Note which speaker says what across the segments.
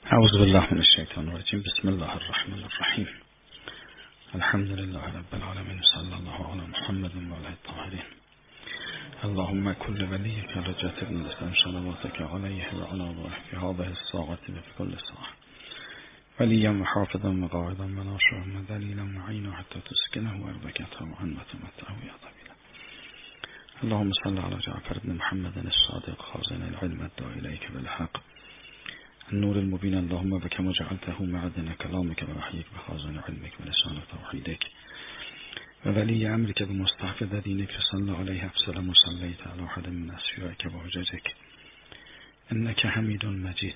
Speaker 1: اعوذ بالله من الشیطان الرجیم. بسم الله الرحمن الرحیم. الحمد لله رب العالمین. صلی الله علی محمد و علی الطاهرین. اللهم كل وليك رجعت ابن الاسلام صلواتك عليه وعلى آله في هذه الساعة وفي كل ساعة وليا وحافظا وقاعدا وناصرا ودليلا معينا حتى تسكنه أرضك طوعا وتمتعه يا طويلا. اللهم صل على جعفر بن محمد الصادق خازن العلم الداعي إليك بالحق النور المبين. اللهم بك ما جعلته معدن كلامك ووحيك بخازن علمك ولسان توحيدك وولي أمرك بمستحفظ دينك صلى عليه أفسلم وصليت على أحد من أسفيائك وحججك إنك حميد مجيد.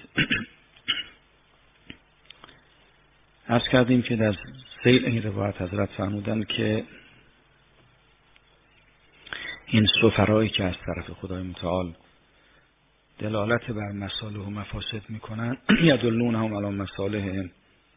Speaker 1: عرض کردیم که در ذیل این روایت حضرت فرمودن که این سفرایی که از طرف خدای متعال دلالت بر مصالح و مفاسد میکنن یدلونهم علی مصالحهم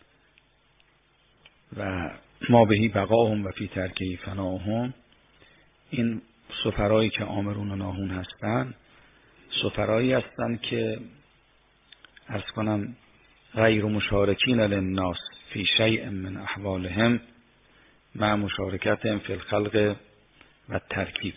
Speaker 1: و ما بهی بقاهم و فی ترکه فناهم، این سفرایی که آمرون و ناهون هستن سفرایی هستن که عرض کنم غیر مشارکین للناس فی شیء من احوالهم مع مشارکتهم فی الخلق و ترکیب.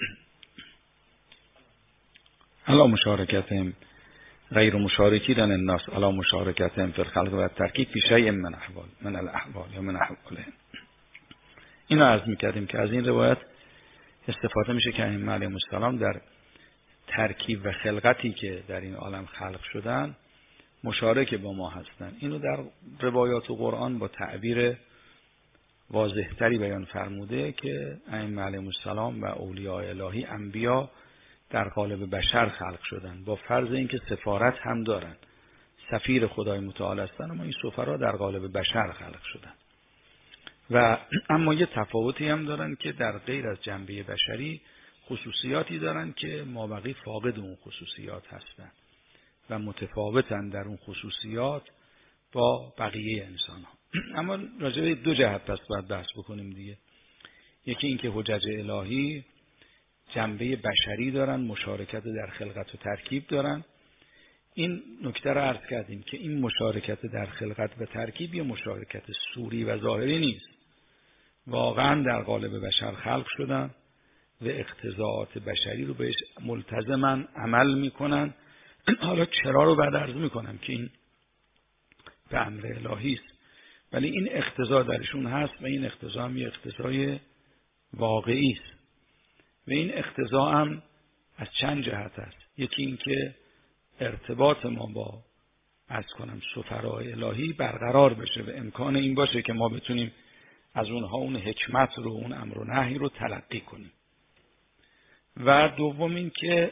Speaker 1: علا مشارکتهم غیر مشارکی للناس علا مشارکتهم فی الخلق و ترکیب فی شیء من الاحوال یا من احوالهم. اینو عرض میکردیم که از این روایت استفاده میشه که ائمه علیهم السلام در ترکیب و خلقتی که در این عالم خلق شدن مشارک با ما هستن. اینو در روایات و قرآن با تعبیر واضحتری بیان فرموده که ائمه علیهم السلام و اولیاء الهی انبیا در قالب بشر خلق شدن با فرض اینکه سفارت هم دارن، سفیر خدای متعال هستن، اما این سفرا در قالب بشر خلق شدن و اما یه تفاوتی هم دارن که در غیر از جنبه بشری خصوصیاتی دارن که مابقی فاقد اون خصوصیات هستن و متفاوتن در اون خصوصیات با بقیه انسان ها. اما راجع به دو جهت پس باید بحث بکنیم دیگه. یکی اینکه حجج الهی جنبه بشری دارن، مشارکت در خلقت و ترکیب دارن. این نکته رو عرض کردیم که این مشارکت در خلقت و ترکیب یه مشارکت صوری و ظاهری نیست، واقعا در قالب بشر خلق شدن و اقتضاعات بشری رو بهش ملتزمن عمل میکنن. حالا چرا رو بعد عرض میکنم که این به امر الهی است، ولی این اقتضا درشون هست و این اقتضا هم یه اقتضای واقعی است و این اقتضا هم از چند جهت است. یکی این که ارتباط ما با سفرای الهی برقرار بشه و امکان این باشه که ما بتونیم از اونها اون حکمت رو، اون امر و نهی رو تلقی کنیم. و دوم این که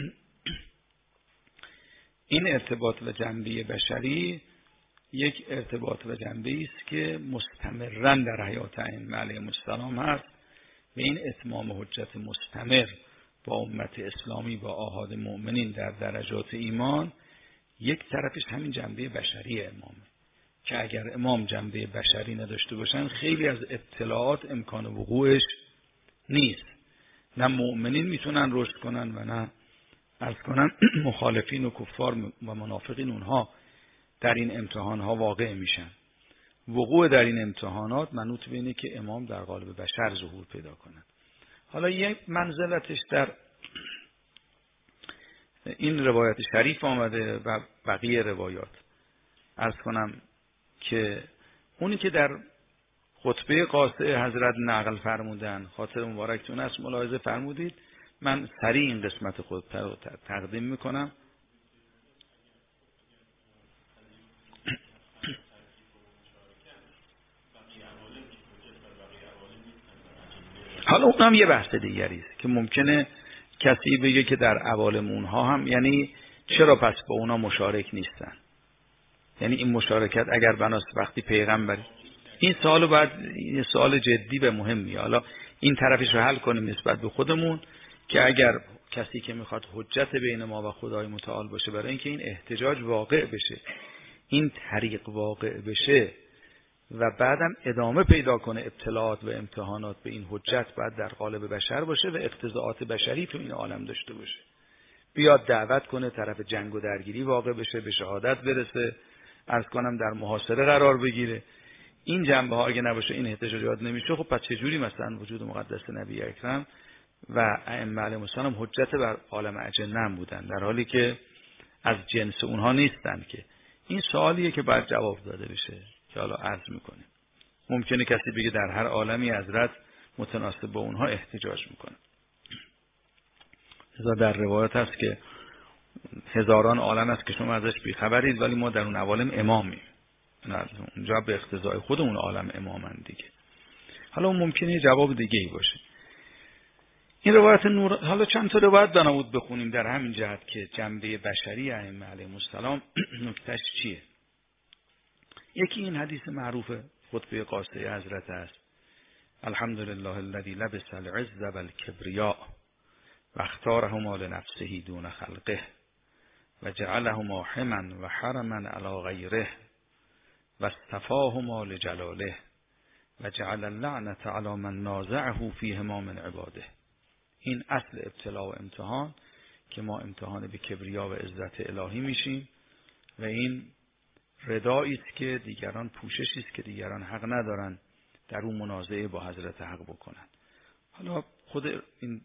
Speaker 1: این ارتباط و جنبه بشری یک ارتباط و جنبه است که مستمراً در حیات ائمه علیهم السلام هست و این اتمام حجت مستمر با امت اسلامی با آحاد مؤمنین در درجات ایمان یک طرفش همین جنبه بشری امامه که اگر امام جنبه بشری نداشته باشن خیلی از اطلاعات امکان وقوعش نیست. نه مؤمنین میتونن رشد کنن و نه عرض کنن مخالفین و کفار و منافقین اونها در این امتحان ها واقع میشن. وقوع در این امتحانات منوط به اینه که امام در قالب بشر ظهور پیدا کنه. حالا یک منزلتش در این روایت شریف آمده و بقیه روایات عرض کنم که اونی که در خطبه قاطع حضرت نقل فرمودن، خاطر مبارکتون است، ملاحظه فرمودید. من سریع این قسمت خود تقدیم میکنم. حالا اونم یه بحث دیگری است که ممکنه کسی بگه که در عوالم اونها هم، یعنی چرا پس با اونا مشارک نیستن؟ یعنی این مشارکت اگر بناست وقتی پیغمبر، این سوالو بعد این سوال جدی و مهمیه. حالا این طرفش رو حل کنیم نسبت به خودمون که اگر کسی که میخواد حجت بین ما و خدای متعال باشه برای اینکه این احتجاج واقع بشه، این طریق واقع بشه و بعدم ادامه پیدا کنه اطلاعات و امتحانات به این حجت، باید در قالب بشر باشه و اقتضاعات بشری تو این عالم داشته باشه. بیاد دعوت کنه، طرف جنگ و درگیری واقع بشه، به شهادت برسه عرض کنم در محاصره قرار بگیره. این جنبه ها اگه نباشه، این احتجاجات نمیشه. خب پس چجوری مثلا وجود مقدس نبی اکرم و ائمه علیهم السلام حجت بر عالم اجنه بودن، در حالی که از جنس اونها نیستن؟ که این سوالیه که باید جواب داده بشه که حالا عرض میکنیم. ممکنه کسی بگه در هر عالمی حضرت متناسب با اونها احتجاج میکنه. لذا در روایت هست که هزاران عالم است که شما ازش بیخبرید، ولی ما در اون عوالم امامیم. اونجا به اقتضای خود اون عالم امامن دیگه. حالا اون ممکنه یه جواب دیگه ای باشه. این روایت نور، حالا چند تا روایت دانود بخونیم در همین جهت که جنبه بشری ائمه علیهم السلام نکتهش چیه. یکی این حدیث معروف خطبه قاصه حضرت است: الحمدلله الذی لبس العز والکبریاء و اختارهما لنفسه دون خلقه و جعلهما حما و حرما علی غیره و اصطفاهما لجلاله و جعل اللعنة علی من نازعه فیهما من عباده. این اصل ابتلا و امتحان، که ما امتحان به کبریا و عزت الهی میشیم و این ردایی است که دیگران، پوششی است که دیگران حق ندارن در اون منازعه با حضرت حق بکنن. حالا خود این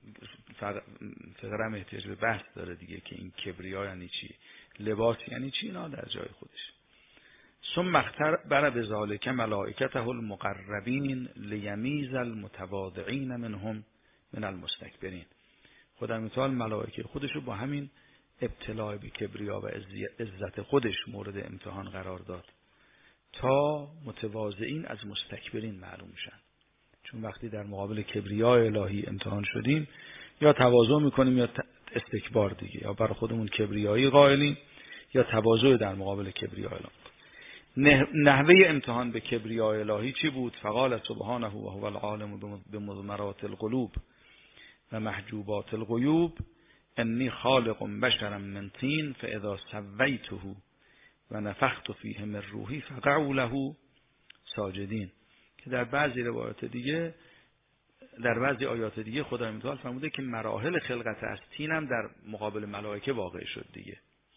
Speaker 1: فقره هم احتیاج به بحث داره دیگه که این کبریا یعنی چی، لباس یعنی چی، اینا در جای خودش. ثم اختبر بذلک ملائکته المقربین لیمیز المتواضعین منهم من المستکبرین. خدا متعال ملائکه خودش رو با همین ابتلاء به کبریا و عزت خودش مورد امتحان قرار داد تا متواضعین از مستکبرین معلوم شن. چون وقتی در مقابل کبریا الهی امتحان شدیم، یا تواضع میکنیم یا استکبار دیگه، یا برای خودمون کبریایی قائلیم یا تواضع در مقابل کبریا الهی. نحوه امتحان به کبریا الهی چی بود؟ فقال سبحانه و هو العالم بمضمرات القلوب و محجوبات الغیوب انی خالق بشرا من طین فاذا سویته و نفخت فیه من روحی فقعوا له ساجدین. که در بعضی روایات دیگه، در بعضی آیات دیگه خدای متعال فرموده که مراحل خلقت از طین هم در مقابل ملائکه واقع شد دیگه.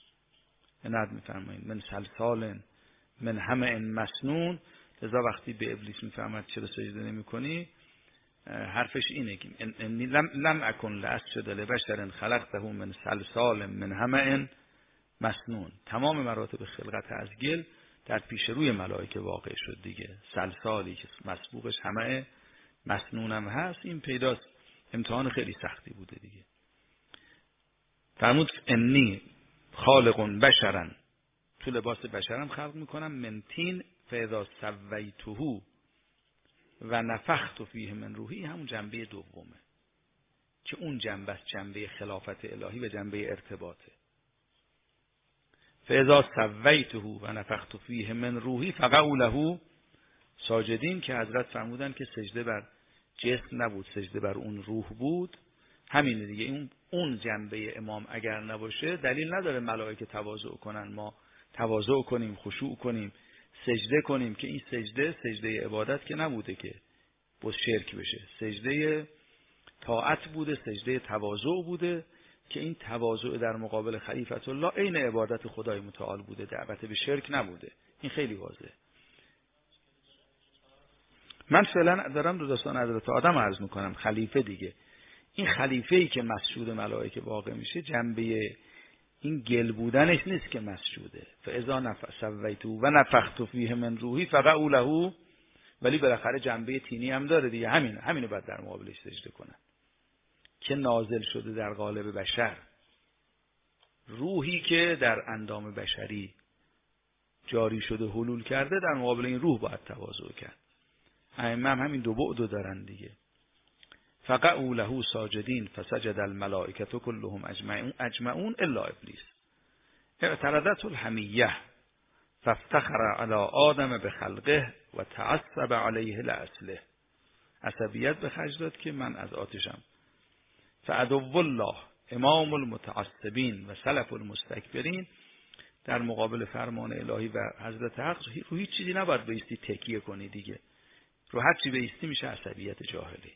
Speaker 1: ند میفرمایید من سلسال من حمأ مسنون. لذا وقتی به ابلیس میفرماد چرا سجده نمی‌کنی، حرفش اینه که لم اکن لاسجد لبشر خلقته من سلسال من حمأ مسنون. تمام مراتب خلقت از گل در پیش روی ملائکه واقع شد دیگه. سلسالی که مسبوقش حمأ مسنون هم هست، این پیداست. امتحان خیلی سختی بوده دیگه. فرمود انی خالق بشرا، تو لباس بشرم خلق میکنم، من طین فاذا سویته و نفخت فیه من روحی، همون جنبه دومه که اون جنبه است، جنبه خلافت الهی و جنبه ارتباطه. فاذا سویته و نفخت فیه من روحی فقعوا له ساجدین، که حضرت فرمودن که سجده بر جسم نبود، سجده بر اون روح بود. همین دیگه. اون جنبه امام اگر نباشه دلیل نداره ملائکه تواضع کنن، ما تواضع کنیم، خشوع کنیم، سجده کنیم، که این سجده عبادت که نبوده که باز شرک بشه. سجده طاعت بوده، سجده تواضع بوده که این تواضع در مقابل خلیفت الله عین عبادت خدای متعال بوده، دعوت به شرک نبوده. این خیلی واضحه. من فعلا دارم رو داستان حضرت آدم عرض میکنم، خلیفه دیگه. این خلیفه‌ای که مسجود ملائکه واقع میشه، جنبه این گل بودنش نیست که مسجوده. فاذا سویته و نفخت فیه من روحی فقعوا له، ولی بالاخره جنبه تینی هم داره دیگه. همینو باید در مقابلش سجده کنن که نازل شده در قالب بشر. روحی که در اندام بشری جاری شده، حلول کرده، در مقابل این روح باید تواضع کرد. ائمه هم همین دو بعد دارن دیگه. فقعوا له ساجدین فسجد الملائکه كلهم اجمعون الا ابلیس اعترضته الحمیه فافتخر علی آدم بخلقه و تعصب علیه لاصله. عصبیت به خرج داد که من از آتشم. فعدو الله امام المتعصبین و سلف المستکبرین، در مقابل فرمان الهی و حضرت حق رو هیچ چیزی نباید بایستی تکیه کنی دیگه. رو هر چی بایستی میشه عصبیت جاهلی.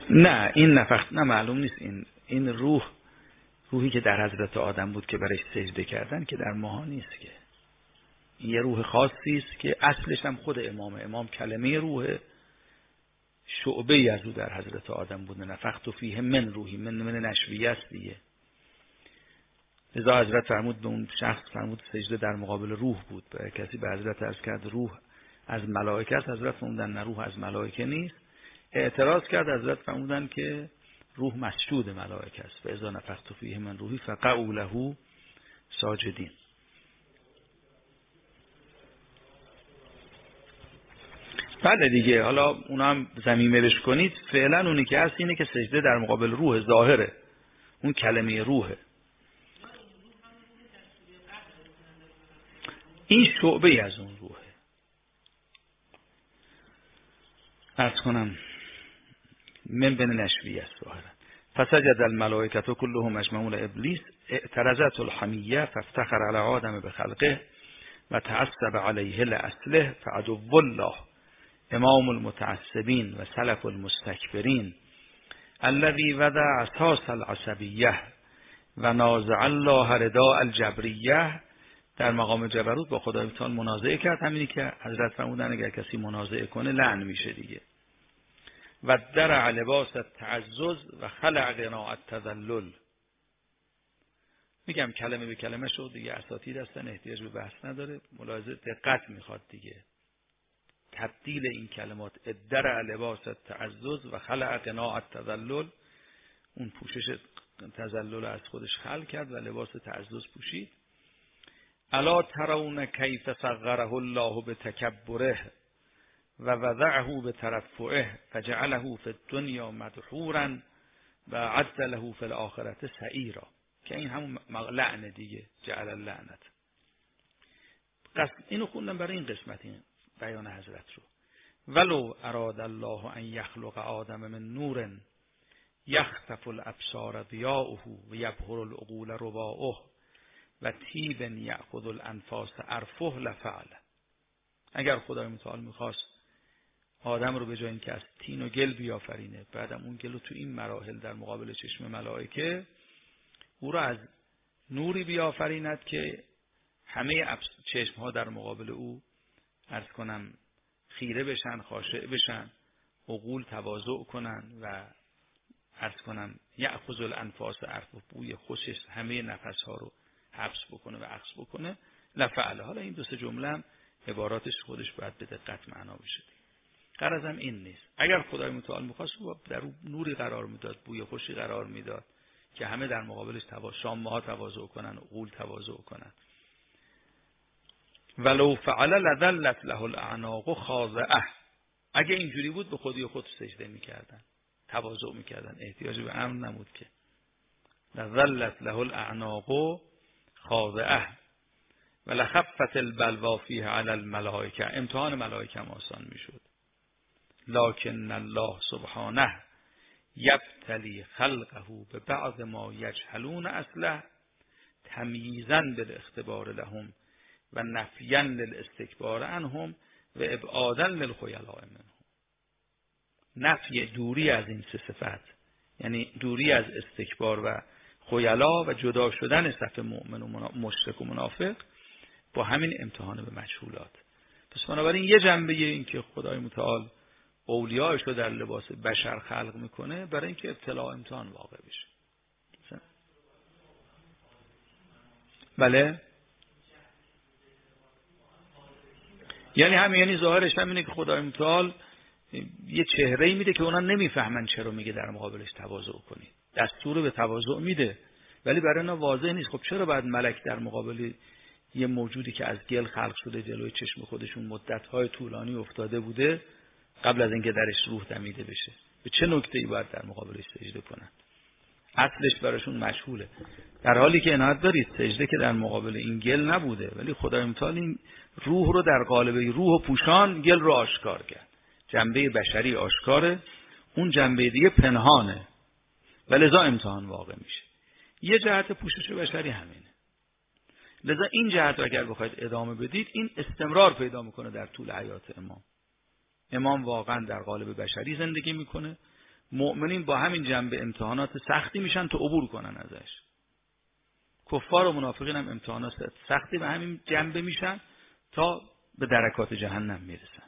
Speaker 1: نه این نفخت نه معلوم نیست. این روحی که در حضرت آدم بود که برش سجده کردن که در ماها نیست که. این یه روح خاصی است که اصلش هم خود امام کلمه روح شعبه ای از او در حضرت آدم بود. نفخت فیه من روحی، من نشویه است دیگه. لذا حضرت فرمود به اون شخص فرمود سجده در مقابل روح بود. به کسی به حضرت عرض کرد روح از ملائکه است. حضرت فرمودن نه، روح از ملائکه نیست. اعتراض کرد. حضرت فرمودن که روح مسجود ملائکه است. فاذا نفخت فیه من روحی فقعوا له ساجدین. بله دیگه، حالا اونا هم ضمیمه بش کنید، فعلا اونی که هست اینه که سجده در مقابل روح ظاهره، اون کلمه روحه. این شعبه ای از اون روحه. عرض کنم من بین نشویه است ظاهرا. فسجد الملائکه كلهم اجمعون ابلیس اعترضت الحمیه فافتخر علی آدم بخلقه و تعصب علیه لاصله فعدو الله امام المتعصبین و سلف المستکبرین الذی وضع اساس العصبیه و نازع الله رداء الجبریه. در مقام جبروت با خدای متعال منازعه کرد، همینی که حضرت فرمودن اگر کسی منازعه کنه لعن میشه دیگه. و درع لباس التعزز و خلع قناع التذلل. میگم کلمه به کلمه شد دیگه، اساتید هستن احتیاج به بحث نداره، ملاحظه دقت میخواد دیگه. تبدیل این کلمات درع لباس التعزز و خلع قناع التذلل، اون پوشش تذلل از خودش خلع کرد و لباس تعزز پوشید. الا ترون کیف صغره الله بتکبره و وضعه بترفعه فجعله فی الدنیا مدحورا و عد له فی الاخره سعیرا. که این همون لعنه دیگه، جعل اللعنت. اینو خوندم برای این قسمت، این بیان حضرت رو. ولو اراد الله ان یخلق آدم من نور یخطف الابصار ضیاؤه و یبهر العقول رباؤه و طیب یأخذ الانفاس عرفه لفعل. اگر خدای متعال میخواست آدم رو به جای اینکه از طین و گل بیافرینه، بعدم اون گل رو تو این مراحل در مقابل چشم ملائکه، او رو از نوری بیافریند که همه چشم ها در مقابل او عرض کنم خیره بشن، خاشع بشن، عقول تواضع کنن و عرض کنم یأخذ الانفاس عرفه، بوی خوشش همه نفس ها رو حبس بکنه و عکس بکنه لفعل. حالا این دو سه جمله هم عباراتش خودش باید به دقت معنا بشه. غرضم این نیست. اگر خدای متعال می‌خواست در اون نوری قرار میداد، بوی خوشی قرار میداد که همه در مقابلش شامه ها تواضع کنن، عقول تواضع کنن. ولو فعل لذلت له الاعناق خاضعه. اگه اینجوری بود به خودی خود سجده میکردن، تواضع میکردن، احتیاج به امر نبود که. لذلت له الاعناق خاضعه و لخفت البلوا فیه علی الملائکه. امتحان ملائکه هم آسان میشد. لکن الله سبحانه یبتلی خلقه به بعض ما یجهلون اصله تمییزا بالاختبار لهم و نفیا للاستکبار عنهم و ابعادا للخیلاء منهم. نفی، دوری از این سه صفت، یعنی دوری از استکبار و خیلا و جدا شدن صف مؤمن و مشرک و منافق با همین امتحان به مجهولات. پس بنابراین یه جنبه این که خدای متعال اولیاءش رو در لباس بشر خلق میکنه برای اینکه ابتلا امتحان واقع بشه. بله، یعنی همین، یعنی ظاهرش همینه که خدای متعال یه چهره‌ای میده که اونا نمیفهمن چرا میگه در مقابلش تواضع کنید. دستور به تواضع میده ولی برای اونا واضح نیست. خب چرا باید ملک در مقابل یه موجودی که از گل خلق شده جلوی چشم خودشون مدت‌های طولانی افتاده بوده قبل از اینکه درش روح دمیده بشه، به چه نکته‌ای باید در مقابلش سجده کنن؟ اصلش براشون مجهوله. در حالی که عنایت دارید سجده که در مقابل این گل نبوده، ولی خدای متعال این روح رو در قالب روح و پوشان گل رو آشکار کرد. جنبه بشری آشکاره، اون جنبه دیگه پنهانه و لذا امتحان واقع میشه. یه جهت پوشش بشری همینه. لذا این جهت رو اگر بخواید ادامه بدید این استمرار پیدا میکنه در طول حیات امام. امام واقعا در قالب بشری زندگی میکنه مؤمنین با همین جنبه امتحانات سختی میشن تا عبور کنن ازش. کفار و منافقین هم امتحانات سختی به همین جنبه میشن تا به درکات جهنم میرسن.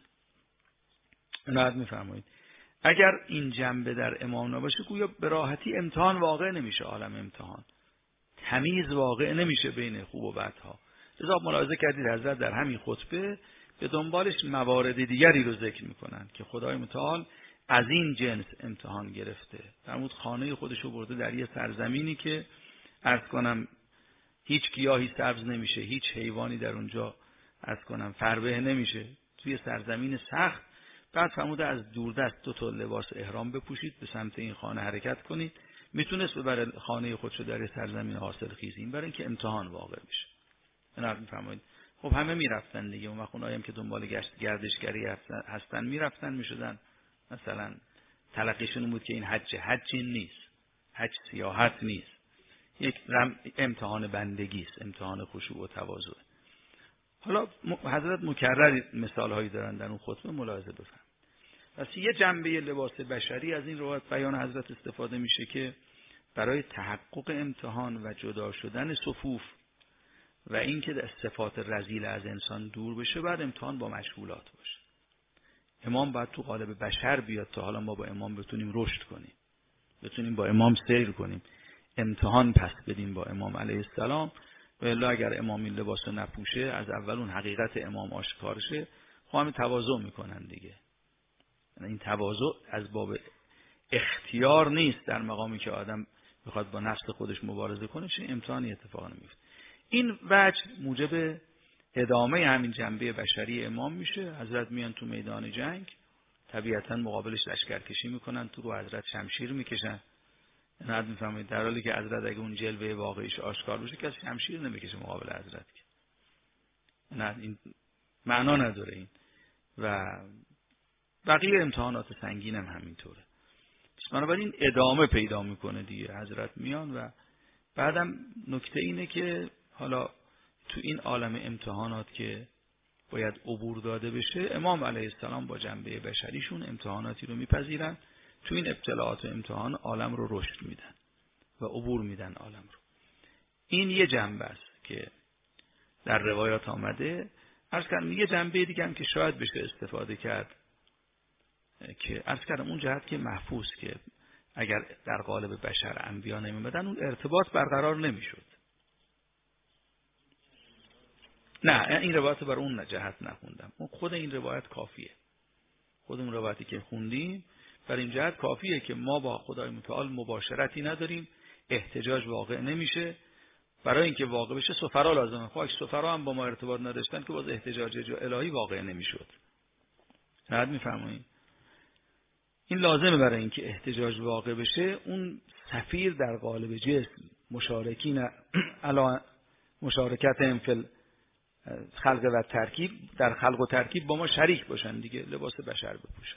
Speaker 1: عنایت میفرمایید. اگر این جنبه در امام نباشه گویا به راحتی امتحان واقع نمیشه، عالم امتحان تمیز واقع نمیشه بین خوب و بدها. لذا ملاحظه کردید حضرت در همین خطبه به دنبالش موارد دیگری رو ذکر میکنن که خدای متعال از این جنس امتحان گرفته. فرمود خانه خودش رو برده در یه سرزمینی که عرض کنم هیچ گیاهی سبز نمیشه، هیچ حیوانی در اونجا عرض کنم فربه نمیشه، توی سرزمین سخت. بعد فرموده از دوردست 2 لباس احرام بپوشید، به سمت این خانه حرکت کنید. میتونست ببره خانه خودشو در سرزمین حاصل خیزی، برای اینکه امتحان واقع بشه. اینا میفرمایید. خب همه میرفتن دیگه، اون وقت اونایی هم که دنبال گردشگری هستن میرفتن میشدن، مثلا تلقیشون بود که این حجی نیست، حج سیاحت نیست، یک امتحان بندگی است، امتحان خشوع و تواضع. حالا حضرت مکرر مثال هایی دارن در اون خطبه، ملاحظه بفرمایید. پس یه جنبه لباس بشری از این روایت بیان حضرت استفاده میشه که برای تحقق امتحان و جدا شدن صفوف و اینکه صفات رذیل از انسان دور بشه، بعد امتحان با مشغولات باشه. امام باید تو قالب بشر بیاد تا حالا ما با امام بتونیم رشد کنیم، بتونیم با امام سیر کنیم، امتحان پس بدیم با امام علیه السلام. و الا اگر امام این لباس رو نپوشه، از اول اون حقیقت امام آشکار شه، خب همه تواضع میکنن دیگه. این تواضع از باب اختیار نیست، در مقامی که آدم بخواد با نفس خودش مبارزه کنه چه امتحانی اتفاق نمیفته. این وجه موجب ادامه همین جنبه بشری امام میشه. حضرت میان تو میدان جنگ، طبیعتا مقابلش لشکرکشی میکنن، تو رو حضرت شمشیر میکشن. نه میفهمید در حالی که حضرت اگه اون جلوه واقعیش آشکار بشه کسی شمشیر نمیکشه مقابل حضرت که. نه این معنا نداره این. و بقیه امتحانات سنگین هم همینطوره. بنابراین ادامه پیدا میکنه دیگه. حضرت میان و بعدم نکته اینه که حالا تو این عالم امتحانات که باید عبور داده بشه، امام علیه السلام با جنبه بشریشون امتحاناتی رو میپذیرن، تو این ابتلاعات و امتحان عالم رو رشد میدن و عبور میدن عالم رو. این یه جنبه است که در روایات آمده. عرض کردم یه جنبه دیگه هم که شاید بشه استفاده کرد، که عرض کردم اون جهت که محفوظ که اگر در قالب بشر انبیا نمیمدن اون ارتباط برقرار نمیشد. نه این روایت برای اون جهت نخوندم، خود این روایت کافیه. خود اون روایتی که خوندیم برای این جهت کافیه که ما با خدای متعال مباشرتی نداریم، احتجاج واقع نمیشه. برای اینکه واقع بشه سفرا لازمه. خب اگه سفرا هم با ما ارتباط نداشتن که باز احتجاج الهی واقع نمیشد. بعد میفهمید این لازمه برای اینکه احتجاج واقع بشه اون سفیر در قالب جسم مشارکین علی مشارکت فی خلق و ترکیب، در خلق و ترکیب با ما شریک باشن دیگه، لباس بشر بپوشن.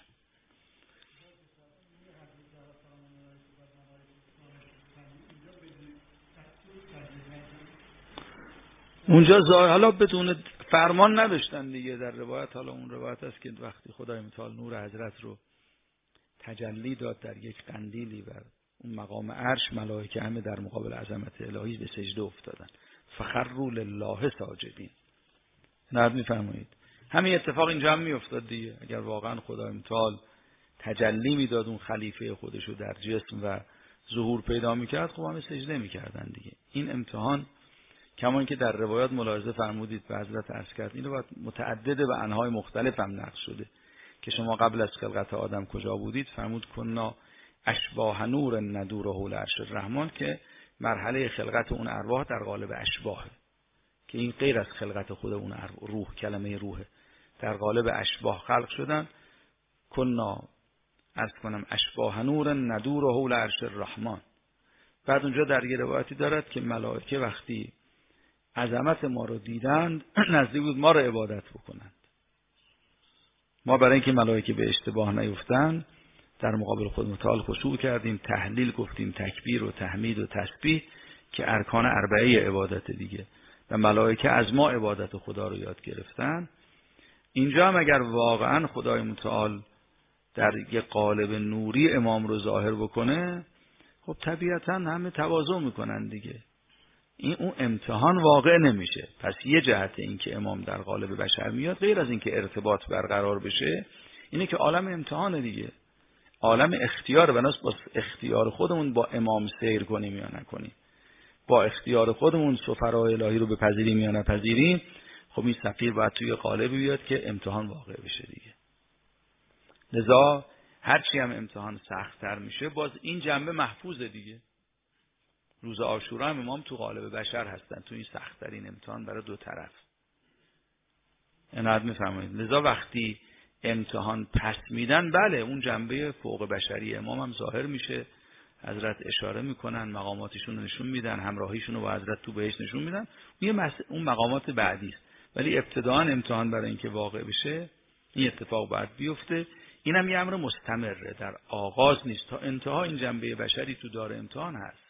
Speaker 1: اونجا حالا بدون فرمان نداشتن دیگه در روایت. حالا اون روایت است که وقتی خدای متعال نور حضرت رو تجلی داد در یک قندیلی و اون مقام عرش، ملائکه همه در مقابل عظمت الهی به سجده افتادن، فخروا لله ساجدین. نه میفرمایید همین اتفاق اینجا هم میافتاد دیگه. اگر واقعا خدای متعال تجلی میداد اون خلیفه خودش رو در جسم و ظهور پیدا میکرد، خب همه سجده میکردن دیگه. این امتحان کمان که در روایات ملاحظه فرمودید به حضرت عرض کرد، این روایات متعدده و انواع مختلف هم نقل شده که شما قبل از خلقت آدم کجا بودید. فرمود کنا اشباه نور ندور حول عرش الرحمن، که مرحله خلقت اون ارواح در قالب اشباهه، که این غیر از خلقت خود اون روح، کلمه روحه، در قالب اشباح خلق شدن. کنا عرض کنم اشباه نور ندور حول عرش الرحمن. بعد اونجا در یه روایتی دارد که ملائکه وقتی عظمت ما رو دیدند نزدیک بود ما رو عبادت بکنند. ما برای اینکه ملائکه به اشتباه نیفتند در مقابل خود متعال خشوع کردیم، تهلیل گفتیم، تکبیر و تحمید و تسبیح که ارکان اربعه عبادت دیگه، و ملائکه از ما عبادت خدا رو یاد گرفتن. اینجا هم اگر واقعا خدای متعال در یه قالب نوری امام رو ظاهر بکنه، خب طبیعتا همه تواضع میکنن دیگه. این اون امتحان واقع نمیشه. پس یه جهت این که امام در قالب بشر میاد، غیر از این که ارتباط برقرار بشه، اینه که عالم امتحانه دیگه، عالم اختیار. بناس با اختیار خودمون با امام سیر کنیم یا نکنیم، با اختیار خودمون سفرای الهی رو بپذیریم یا نپذیریم، خب این سفیر باید توی قالبی بیاد که امتحان واقع بشه دیگه. لذا هرچی هم امتحان سخت‌تر میشه، باز این جنبه محفوظه دیگه. روز عاشورا هم امام تو قالب بشر هستن، تو این سخت‌ترین امتحان برای دو طرف. اینقدر میفهمید. لذا وقتی امتحان پس میدن، بله اون جنبه فوق بشری امام هم ظاهر میشه. حضرت اشاره میکنن، مقاماتشون رو نشون میدن، همراهیشون رو با حضرت تو بهشت نشون میدن. اون مقامات بعدی است. ولی ابتداء امتحان برای اینکه واقع بشه، این اتفاق باید بیفته. اینم یه امر مستمره، در آغاز نیست، تا انتها این جنبه بشری تو دار امتحان هست.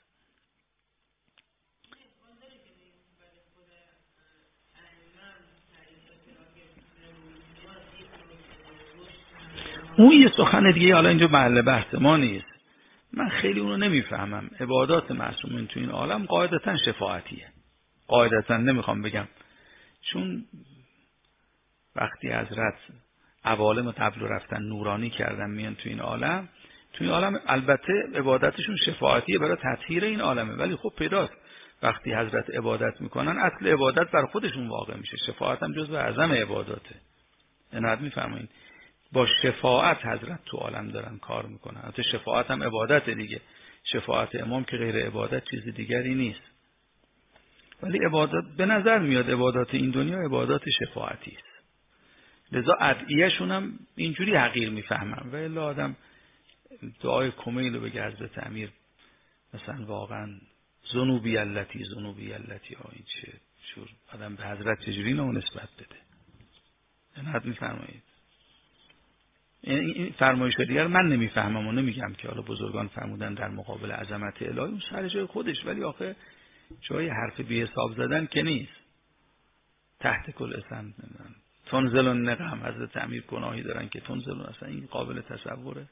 Speaker 1: اون یه سخن دیگه، حالا اینجا محل بحث ما نیست. من خیلی اونو نمیفهمم. عبادات معصومین تو این عالم قاعدتا شفاعتیه. قاعدتا نمیخوام بگم، چون وقتی حضرت عوالم قبل رو رفتن نورانی کردن میان تو این عالم، تو این عالم البته عبادتشون شفاعتیه برای تطهیر این عالمه، ولی خب پیداست وقتی حضرت عبادت میکنن، اصل عبادت بر خودشون واقع میشه. شفاعت هم جزو اعظم عباداته. اینقدر میفهمین؟ با شفاعت حضرت تو عالم دارن کار میکنن. البته شفاعت هم عبادت دیگه. شفاعت امام که غیر عبادت چیز دیگری نیست. ولی عبادت به نظر میاد عبادات این دنیا عبادات شفاعتی است. لذا ادعیه‌شون هم اینجوری حقیر میفهمن. و الا آدم دعای کمیل رو بگه حضرت امیر مثلا واقعا ذنوبی التی این چه شور آدم به حضرت چجوری اینو نسبت بده؟ اینقدر میفرمایید. این فرمایش دیگر من نمیفهمم و نمیگم که حالا بزرگان فرمودن در مقابل عظمت الهی، اون سر جای خودش، ولی آخه جای حرف بی حساب زدن که نیست. تحت کل اسم تنزل النقم، حضرت امیر گناهی دارن که تنزل، اصلا این قابل تصوره؟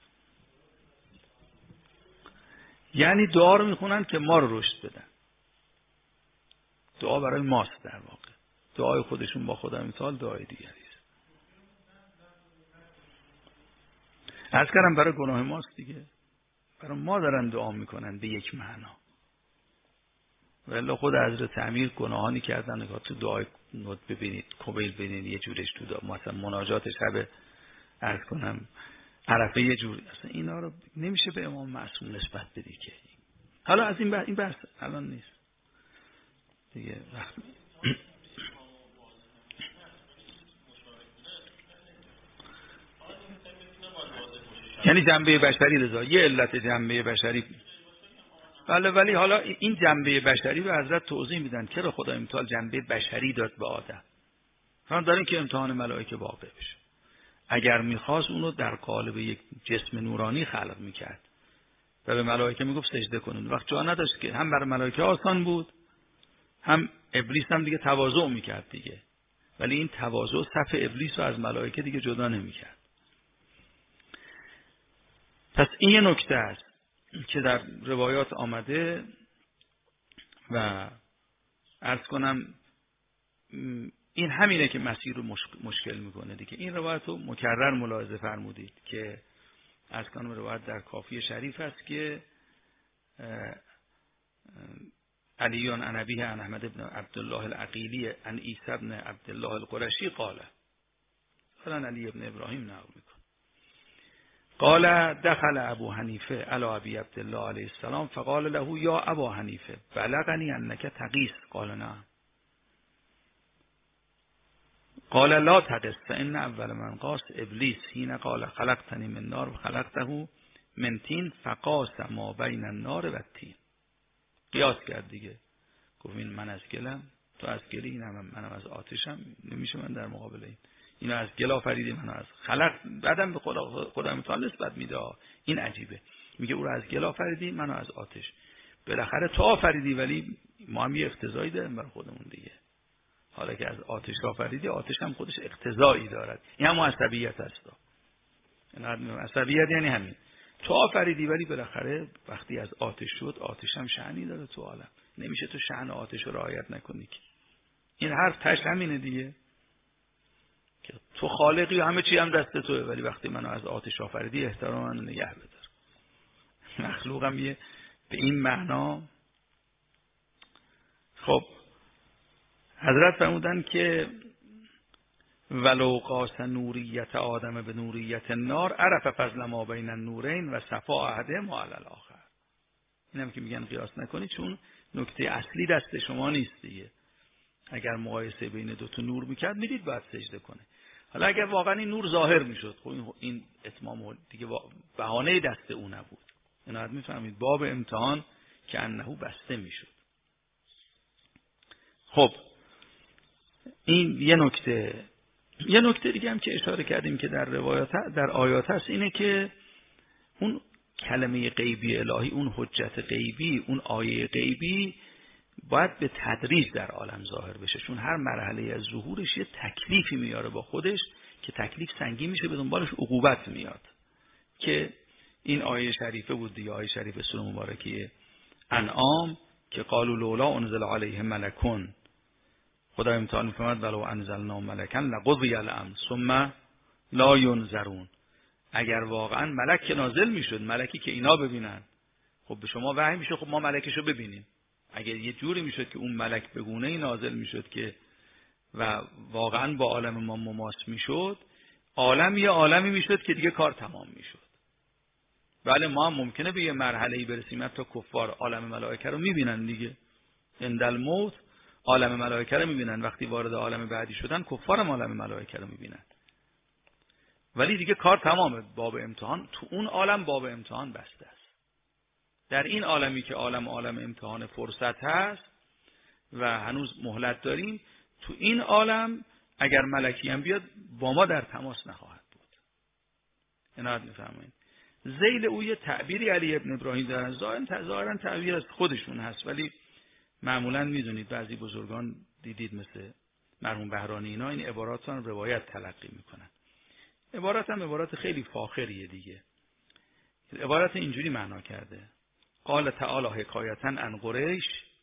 Speaker 1: یعنی دعا رو میخونن که ما رو رشد بدن. دعا برای ماست در واقع. دعای خودشون با خدا مثال دعای دیگری است. عرض کردم برای گناه ماست دیگه. برای ما دارن دعا میکنن به یک معنا. ولی خود حضرت امیر گناهانی کردن که تو دعای ببینید کمیل ببینید یه جورش تو دعا، مثلا مناجات شب عرض کنم عرفه یه جور، اصلا اینا رو نمیشه به امام معصوم نسبت بدی که. حالا از این بحث الان نیست دیگه. وقت یعنی جنبه بشری رضا یه علت جنبه بشری. بله، ولی حالا این جنبه بشری رو حضرت توضیح میدن که خدا امتحان جنبه بشری داد به آدم. فرض دارین که امتحان ملائکه واقع بشه. اگر میخواست اونو در قالب یک جسم نورانی خلق میکرد و به ملائکه میگفت سجده کنید، وقت جا نداشت که هم برای ملائکه آسان بود، هم ابلیس هم دیگه تواضع میکرد دیگه. ولی این تواضع صف ابلیس رو از ملائکه دیگه جدا نمیکرد. پس این یه نکته است که در روایات آمده و عرض کنم این همینه که مسیر رو مشکل میکنه دیگه. این روایت رو مکرر ملاحظه فرمودید که عرض کنم روایت در کافی شریف است که علی عن ابیه عن احمد بن عبدالله العقیلی عن عیسی بن عبدالله القرشی قال، مثلا علی ابن ابراهیم نقل میکنه، قال دخل ابو حنیفه علی ابی عبدالله علیه السلام فقال له یا ابا حنیفه بلغنی انک تقیس. قال نعم. قال لا تقص فإن اول من قاس ابلیس حين قال خلقتنی من نار و خلقته من طین فقاس ما بین النار و الطین. قیاس کرد دیگه، گفت این من از گلم، تو از گلی، منم از آتشم، نمیشه من در مقابل اینو از گل آفریدی، منو از خلق، بعدم به خدا متعال نسبت میده. این عجیبه، میگه او رو از گل آفریدی، منو از آتش. بالاخره تو آفریدی، ولی ما هم یه اقتضایی داریم برای خودمون دیگه. حالا که از آتش آفریدی، آتش هم خودش اقتضایی دارد. این هم عصبیت است. عصبیت یعنی همین، تو آفریدی ولی بالاخره وقتی از آتش شد، آتش هم شأنی داره تو عالم، نمیشه تو شأن آتش رو رعایت نکنی که. این حرف تش همینه دیگه، که تو خالقی و همه چی هم دست توه، ولی وقتی منو از آتش آفریدی احترام منو نگه بدار. مخلوقم یه به این معنا. خب حضرت فرمودن که ولو قاس نوریت آدم به نوریت النار عرف فضل ما بین النورین و صفاء احدهما علی الاخر. اینم که میگن قیاس نکنید، چون نکته اصلی دست شما نیست دیگه. اگر مقایسه بین دو تا نور میکرد میدید باید سجده کنه. حالا اگر واقعا این نور ظاهر میشد، خب این اتمام دیگه بهانه دست او نبود. اینا حد میفهمید باب امتحان که انه بسته میشد. خب این یه نکته. یه نکته دیگه هم که اشاره کردیم که در آیات هست اینه که اون کلمه غیبی الهی، اون حجت غیبی، اون آیه غیبی باید به تدریج در عالم ظاهر بشه، چون هر مرحله از ظهورش یه تکلیفی میاره با خودش که تکلیف سنگین میشه، به دنبالش عقوبت میاد، که این آیه شریفه بود دیگه، آیه شریفه سوره مبارکه انعام که قالوا لولا انزل علیه ملکون، خدا امتحان می‌فرماد ولو انزلنا ملکا لقضی الامر ثم لا ینظرون. اگر واقعا ملک نازل میشد، ملکی که اینا ببینن، خب به شما وحی میشه، خب ما ملکشو ببینیم. اگر یه جوری میشد که اون ملک به گونه‌ای نازل میشد که و واقعا با عالم ما مماس میشد، عالم یه عالمی میشد که دیگه کار تمام میشد. بله ما هم ممکنه به یه مرحله‌ای برسیم حتی کفار عالم ملائکه رو میبینن دیگه، عند الموت عالم ملائکه رو میبینن، وقتی وارد عالم بعدی شدن کفار هم عالم ملائکه رو میبینن، ولی دیگه کار تمامه. باب امتحان تو اون عالم باب امتحان بسته است. در این عالمی که عالم امتحان فرصت هست و هنوز مهلت داریم، تو این عالم اگر ملکی هم بیاد با ما در تماس نخواهد بود. عنایت می‌فرمایید. ذیل او یه تعبیری علی ابن ابراهیم دارن، ظاهرا تعبیر از خودشون هست، ولی معمولا میدونید بعضی بزرگان دیدید مثل مرحوم بهرانی اینا این عبارات رو روایت تلقی میکنن. عبارت هم عبارت خیلی فاخریه دیگه. عبارت اینجوری معنا کرده: قال تعالی حکایتا عن قریش،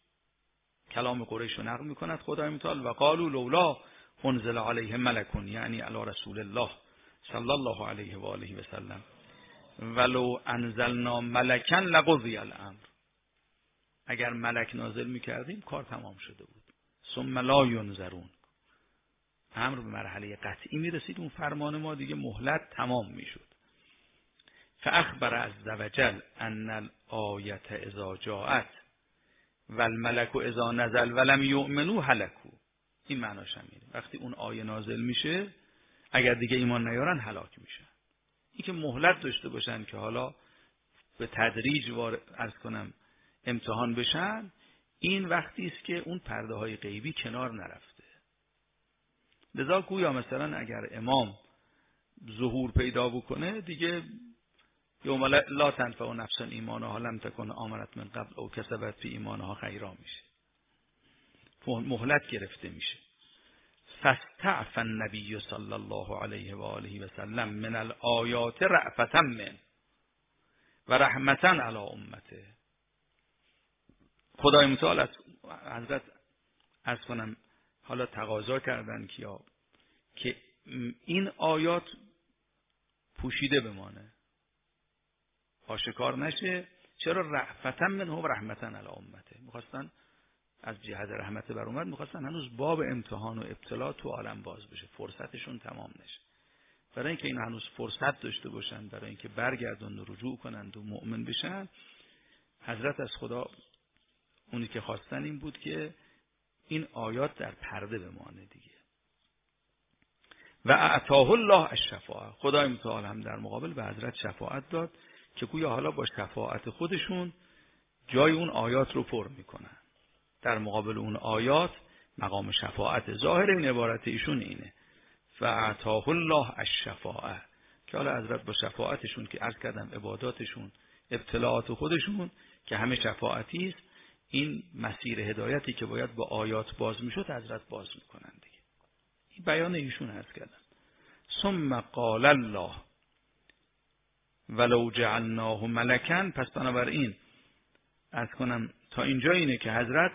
Speaker 1: کلام قریش رو نقل میکند خدای متعال، و قالوا لولا انزل علیه ملکون، یعنی علی رسول الله صلی الله علیه و آله و سلم، ولو انزلنا ملکا لقضی الامر. اگر ملک نازل میکردیم کار تمام شده بود. ثم لا ینظرون، امر به مرحله قطعی میرسید، اون فرمان ما دیگه مهلت تمام میشد. فاخبر عز وجل ان الآیه اذا جاءت والملک اذا نزل ولم یؤمنوا هلكوا. این معناش همینه، وقتی اون آیه نازل میشه اگر دیگه ایمان نیارن هلاک میشن. این که مهلت داشته باشن که حالا به تدریج عرض کنم امتحان بشن، این وقتی است که اون پرده های غیبی کنار نرفته. لذا گویا مثلا اگر امام ظهور پیدا بکنه دیگه یوم لا تنفع نفس ایمانها لم تکن آمنت من قبل او کسبت فی ایمانها خیرا میشه، مهلت گرفته میشه. فاستعفى النبی صلی الله علیه و آله و سلم من الآیات رأفة من و رحمة علی امته. خدای متعال از حضرت عرض کنم حالا تقاضا کردن که این آیات پوشیده بمانه، آشکار نشه. چرا؟ رأفة منه و رحمة علی امته. میخواستن از جهت رحمت بر امت، میخواستن هنوز باب امتحان و ابتلا تو عالم باز بشه، فرصتشون تمام نشه. برای اینکه این هنوز فرصت داشته باشن، برای اینکه برگردن و رجوع کنند و مؤمن بشن، حضرت از خدا اونی که خواستن این بود که این آیات در پرده بمانه دیگه. و اعطاه الله الشفاعه، خدای متعال هم در مقابل به حضرت شفاعت داد که گویا حالا با شفاعت خودشون جای اون آیات رو پر میکنن. در مقابل اون آیات مقام شفاعت. ظاهر این عبارت ایشون اینه: فاعطاه الله الشفاعه، که حالا حضرت با شفاعتشون که عرض کردم عباداتشون، ابتلاعات خودشون که همه شفاعتی است، این مسیر هدایتی که باید با آیات باز میشد حضرت باز میکنن دیگه. این بیان ایشون عرض کردم. ثم قال الله، ولو جعلناه ملکا. پس بنابراین عرض کنم تا اینجا اینه که حضرت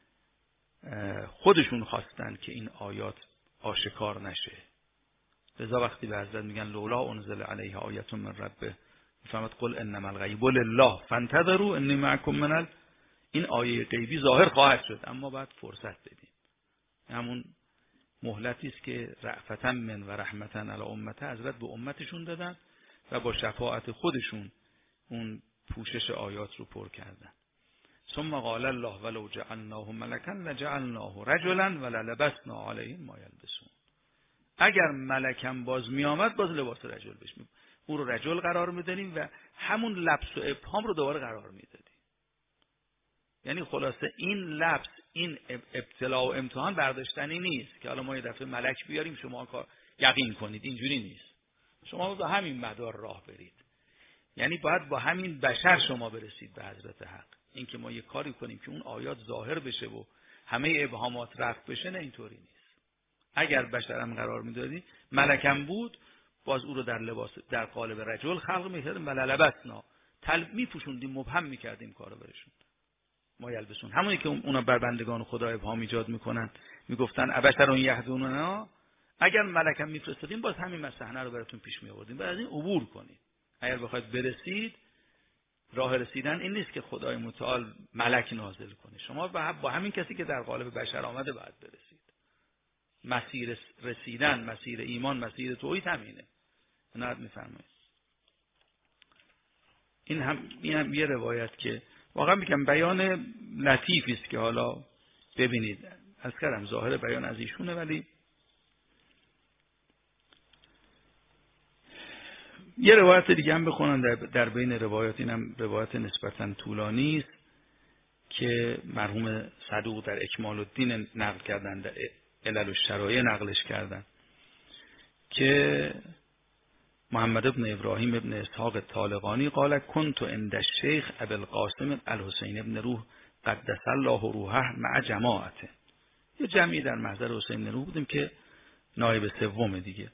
Speaker 1: خودشون خواستن که این آیات آشکار نشه. لذا وقتی به حضرت میگن لولا انزل علیه آیت من ربه، میفهمد قل انما الغیب لله فانتظروا انی معکم من این آیه غیبی ظاهر خواهد شد، اما باید فرصت بدیم. همون مهلتی است که رأفتا من و رحمتا علی امته حضرت به امتشون دادن و با شفاعت خودشون اون پوشش آیات رو پر کردن. ثم قال الله ولو جعلناه ملکا لجعلناه رجلا وللبسنا علیهم ما یلبسون. اگر ملکم باز می آمد باز لباس رجل بشیم، او رو رجل قرار میدادیم و همون لبس و ابهام رو دوباره قرار میدادیم. یعنی خلاصه این لبس، این ابتلا و امتحان برداشتنی نیست که حالا ما یه دفعه ملک بیاریم شما کار یقین کنید، اینجوری نیست. شما با همین مدار راه برید. یعنی باید با همین بشر شما برسید به حضرت حق. این که ما یه کاری کنیم که اون آیات ظاهر بشه و همه ابهامات رفع بشه، نه، اینطوری نیست. اگر بشرم قرار میدادی، ملکم بود، باز او رو در لباس در قالب رجل خلق میکردیم و للبسنا میپوشوندیم، مبهم میکردیم کارو برشون. ما یلبسون همونی که اونا بر بندگان خدا ابهام ایجاد میکنن، میگفتن ابشرون یهدوننا، اگر ملکم میفرستادیم باز همین صحنه رو براتون پیش میآوردیم. بعد از این عبور کنید. اگر بخواید برسید، راه رسیدن این نیست که خدای متعال ملک نازل کنه. شما با همین کسی که در قالب بشر آمده باید برسید. مسیر رسیدن، مسیر ایمان، مسیر توحید همینه. عنایت میفرمایید. این هم یه روایت که واقعا میگم بیان لطیفی است که حالا ببینید. از کردم ظاهر بیان از ایشونه، ولی یه روایت دیگه هم بخونم در بین روایات. اینم روایت نسبتا طولانی است که مرحوم صدوق در اکمال الدین نقل کردن، در علل الشرایع نقلش کردن، که محمد ابن ابراهیم ابن اسحاق طالقانی قال كنت عند الشیخ ابی القاسم الحسین ابن روح قدس الله روحه مع جماعته. یه جمعی در محضر حسین ابن روح بودیم که نایب سوم دیگه.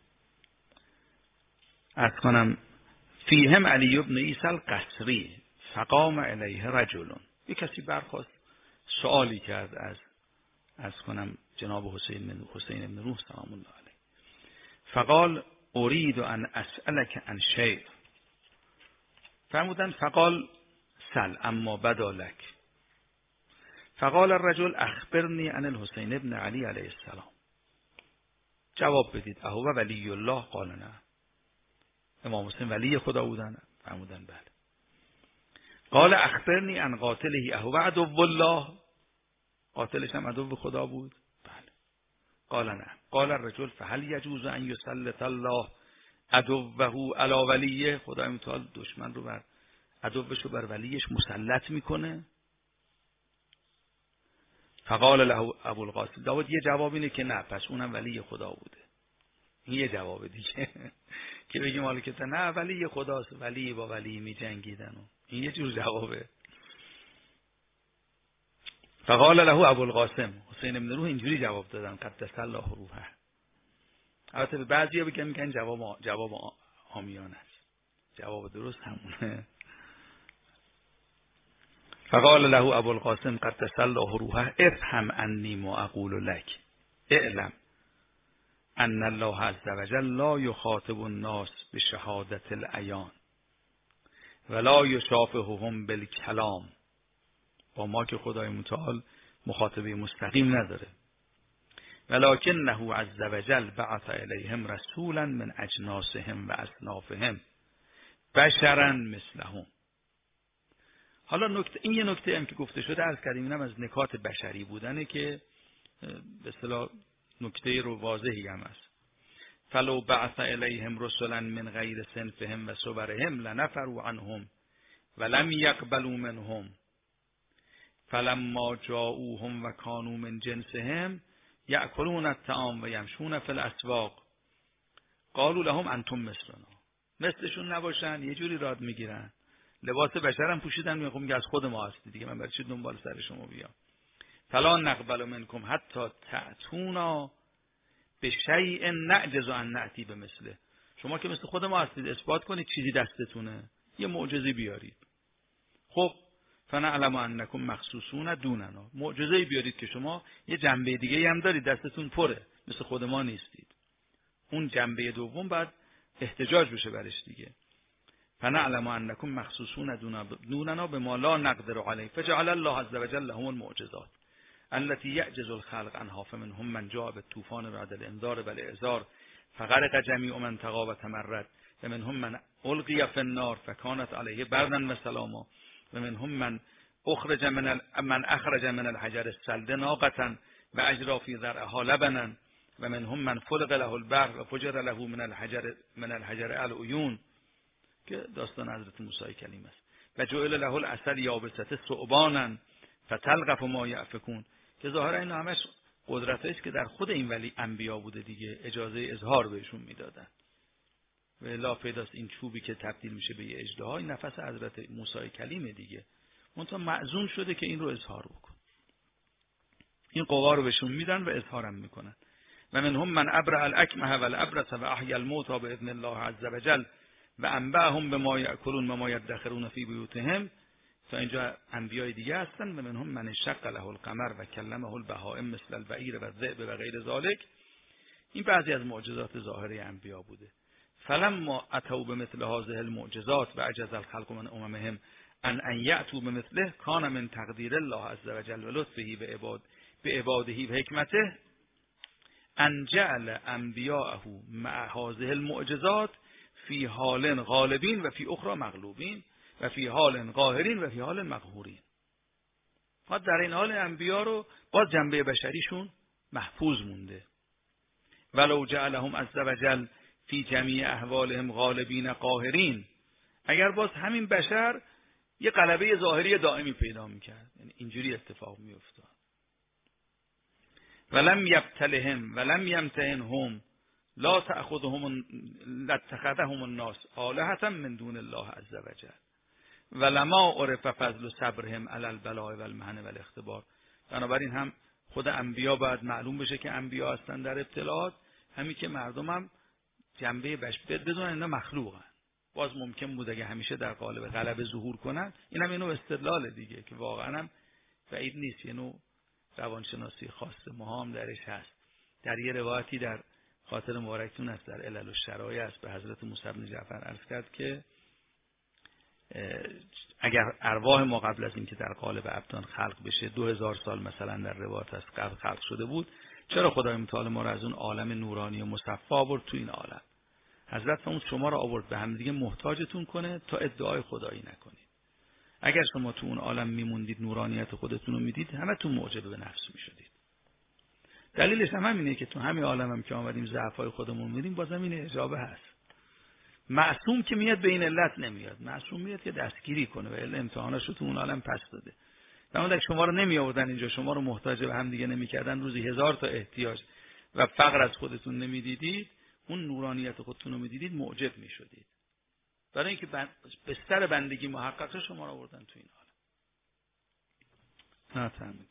Speaker 1: از کنم فیهم علی ابن عیسی القصری فقام الیه رجل. یک کسی برخاست سوالی کرد از کنم جناب حسین ابن روح سلام الله علیه. فقال اريد ان اسالک عن شیء. فرمودن فقال سل اما بدا لک. فقال الرجل اخبرنی عن الحسین ابن علی علیه السلام. جواب بدید اهو ولی الله؟ قال نه. امام حسین ولی خدا بودن؟ فرمودن بله. قال اخبرنی عن قاتله اهو عدو الله؟ قاتلش هم عدو خدا بود؟ بله. قال نه. قال الرجل فهل يجوز ان يسلط الله عدوه علی ولیه؟ خدای متعال دشمن رو بر عدوش رو بر ولیش مسلط میکنه؟ فقال له ابو القاسم داود یه جواب اینه که نه، پس اونم ولی خدا بوده. این یه جواب دیگه که بگیم حالا که نه ولی خداست، ولی با ولی می جنگیدن. این یه جور جوابه. فقال له ابو القاسم، حسین ابن روح اینجوری جواب دادن قدس الله روحه. البته به بعضیا میگن جواب عامیانه است. جواب درست همونه. فقال له ابو القاسم قدس الله روحه افهم انی ما اقول لك اعلم ان الله عز وجل لا يخاطب الناس بشهادت العیان ولا يشافههم بالکلام. با ما که خدای متعال مخاطبه مستقیم نداره. ولکنه عز وجل بعث الیهم رسولا من اجناسهم و اصنافهم بشرا مثلهم. حالا این یه نکته هم که گفته شده عرض کردیم، اینم از نکات بشری بودنه که به اصطلاح نکته رو واضحی هم است. فلو بعث الیهم رسلا من غیر صنفهم و صبرهم لنفروا عنهم ولم يقبلوا منهم فلما جاءوهم و كانوا من جنسهم یأکلون الطعام و یمشون فی الاسواق قالوا لهم انتم مثلنا. مثلشون نباشن یه جوری راد میگیرن، لباس بشرم پوشیدن، میگه از خود ما هستی دیگه، من برای چی دنبال سر شما بیام. فلا نقبل منکم حتی تأتونا بشیء نعجز ان نأتی بمثله. شما که مثل خود ما هستید اثبات کنید چیزی دستتونه. یه معجزه بیارید. خب فنعلم انکم مخصوصون دوننا، معجزه بیارید که شما یه جنبه دیگه هم دارید، دستتون پره، مثل خود ما نیستید. اون جنبه دوم بعد احتجاج بشه برش دیگه. فنعلم انکم مخصوصون دوننا بما لا نقدر علیه فجعل الله عز وجل لهم المعجزات التي يعجز الخلق عنها فمنهم من جاء بالطوفان بعد الانذار والاعذار فغرق جميع من طغى وتمرد ومنهم من القي في النار فكانت عليه بردا وسلاما ومنهم من اخرج من الحجر السلد ناقة واجرى في ذرعها لبنا ومنهم من فلق له البحر وفجر له من الحجر العیون، که داستان حضرت موسی کلیم است. و جعل له العسل یابسة ثعبانا فتلقف ما یأفکون، که ظاهرا این همش قدرتی است که در خود این ولی انبیا بوده دیگه، اجازه اظهار بهشون میدادن. و الا پیداست این چوبی که تبدیل میشه به یه اژدها، این نفس حضرت موسی کلیم دیگه، منتها معزون شده که این رو اظهار بکن. این قوا رو بهشون میدن و اظهارم میکنن. و منهم من ابرأ الاکمه والابرص واحیی الموتى باذن الله عز وجل و انبأهم بما یأکلون و ما یدخرون فی بیوتهم. تا اینجا انبیای دیگه هستن. و منهم من انشق له القمر و کلمه البهائم مثل البعیر و الذئب و غیر ذلک. این بعضی از معجزات ظاهری انبیا بوده. فلما اتوا بمثل هذه المعجزات و عجز الخلق من اممهم ان یأتوا بمثله کان من تقدیر الله عز وجل و لطفه بعباده و حکمته ان جعل انبیاءه مع هذه المعجزات فی حال غالبین و فی اخرى مغلوبین و فی حال قاهرین و فی حال مقهورین. در این حال انبیا رو باز جنبه بشریشون محفوظ مونده. ولو جعلهم عز وجل فی جمیع احوالهم غالبین قاهرین، اگر باز همین بشر یه غلبه ظاهری دائمی پیدا میکرد، یعنی اینجوری اتفاق میافتاد. ولم یبتلهم ولم یمتحنهم لا تأخذهم لاتخذهم الناس آلهة من دون الله عز وجل ولما عرف فضل صبرهم علی البلاء والمحن والاختبار. بنابراین هم خود انبیا باید معلوم بشه که انبیا هستن در ابتلاعات، همین که مردم هم جنبه بدون اینا مخلوقن. باز ممکن بود اگه همیشه در قالب غلبه ظهور کنن، اینم اینو استدلال دیگه که واقعا هم بعید نیست، یه نوع روانشناسی خاص ما هم درش هست. در یه روایتی در خاطر مبارکتون است، در علل الشرایع است، به حضرت موسی بن جعفر عرض کرد که اگر ارواح ما قبل از اینکه در قالب ابدان خلق بشه 2000 سال مثلا در روایت است قبل خلق شده بود، چرا خدای متعال ما رو از اون عالم نورانی و مصفا آورد تو این عالم؟ حضرت فرمود شما رو آورد به هم دیگه محتاجتون کنه تا ادعای خدایی نکنید. اگر شما تو اون عالم میموندید، نورانیت خودتون رو میدید، همه تو معجب به نفس میشدید. دلیلش هم همینه که تو همین عالم هم که آمدیم ضعفای خودمون میدیم، بازم این اجابه هست. معصوم که میاد به این علت نمیاد، معصوم میاد که دستگیری کنه و الا امتحاناشو تو اون عالم پس داده. اگه شما رو نمی آوردن اینجا، شما رو محتاج به هم دیگه نمیکردن، روزی 1000 تا احتیاج و فقر از خودتون نمیدیدید، اون نورانیت خودتون رو میدیدید، معجب میشدید. برای اینکه بستر بندگی محقق شما رو آوردن تو این عالم. نفهمید.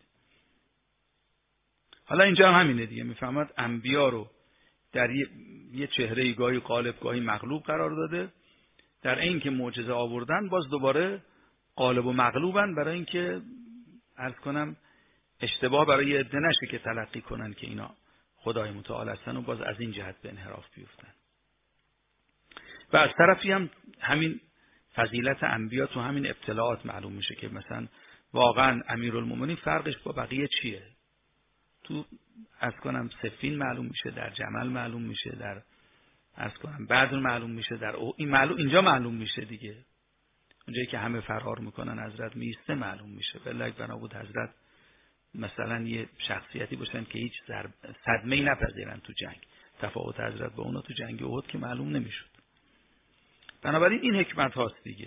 Speaker 1: حالا اینجا هم همینه دیگه، میفهمد انبیا رو در یه چهره گاهی غالب گاهی مغلوب قرار داده، در این که معجزه آوردن باز دوباره غالب و مغلوبن، برای اینکه عرض کنم اشتباه برای یه عده نشه که تلقی کنن که اینا خدای متعال هستن و باز از این جهت به انحراف بیفتن. و از طرفی هم همین فضیلت انبیا تو همین ابتلاعات معلوم میشه که مثلا واقعا امیرالمومنین فرقش با بقیه چیه. تو عرض کنم صفین معلوم میشه، در جمل معلوم میشه، در عرض کنم بدر معلوم میشه، در اینجا معلوم میشه دیگه. اونجایی که همه فرار میکنن حضرت میسته معلوم میشه. بلکه بنا بود حضرت مثلا یه شخصیتی باشن که هیچ صدمه‌ای نپذیرن تو جنگ. تفاوت حضرت با اونا تو جنگ احد که معلوم نمیشد. بنابراین این حکمت هاست دیگه.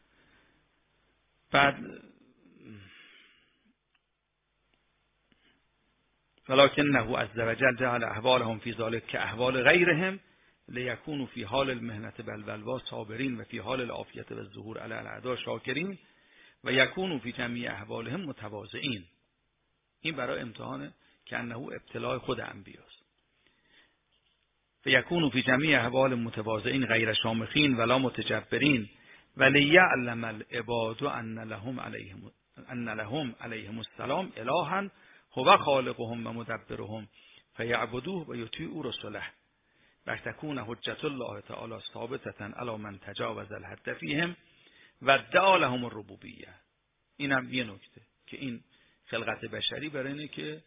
Speaker 1: بعد ولکنه عز وجل جعل احوالهم فی ذلک كاحوال غیرهم لیکونوا فی حال المحنة والبلوا صابرین و فی حال العافیة والظهور علی الاعداء شاکرین و یکونوا فی جمیع احوالهم متواضعین. این برای امتحان که انه ابتلاء خود انبیاست. و یکونوا فی جمیع احوال متواضعین غیر شامخین ولا متجبرین ولیعلم العباد ان لهم علیهم السلام الها هو خالقهم و مدبرهم فیعبدوه و یطیعوا رسله و تکون حجت الله تعالی ثابتة علی من تجاوز الحد فیهم و ادعا لهم الربوبیه. اینم یه نکته که این خلقت بشری برای اینه که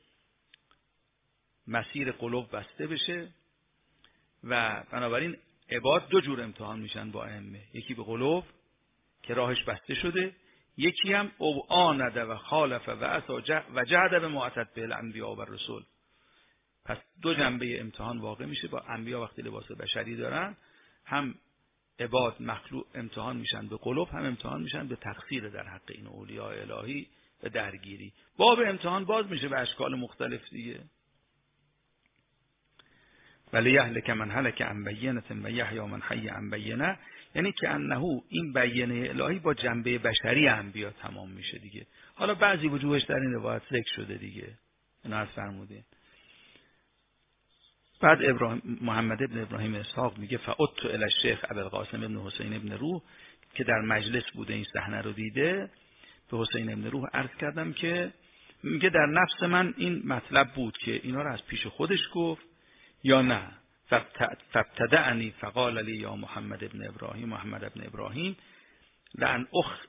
Speaker 1: مسیر قلوب بسته بشه و بنابراین عباد دو جور امتحان میشن با ائمه، یکی به قلوب که راهش بسته شده، یکی هم او آنده و خالف و عصا و جهد به معتد به الانبیاء و رسول. پس دو جنبه امتحان واقع میشه با انبیا وقتی لباس بشری دارن، هم عباد مخلوق امتحان میشن به قلوب، هم امتحان میشن به تقصیر در حق این اولیاء الهی و درگیری. باب امتحان باز میشه به اشکال مختلف دیگه. ولی یهلک من هلک عن بینة و یحیی من حی عن بینة، یعنی که انه این بینه الهی با جنبه بشری انبیا تمام میشه دیگه. حالا بعضی وجوهش در این روایت ذکر شده دیگه، اینا از فرموده. بعد محمد ابن ابراهیم اسحاق میگه فعدت الی الشیخ ابوالقاسم ابن حسین ابن روح که در مجلس بوده این صحنه رو دیده، به حسین ابن روح عرض کردم که میگه در نفس من این مطلب بود که اینا رو از پیش خودش گفت یا نه. فابتدعنی فقال لی یا محمد ابن ابراهیم لأن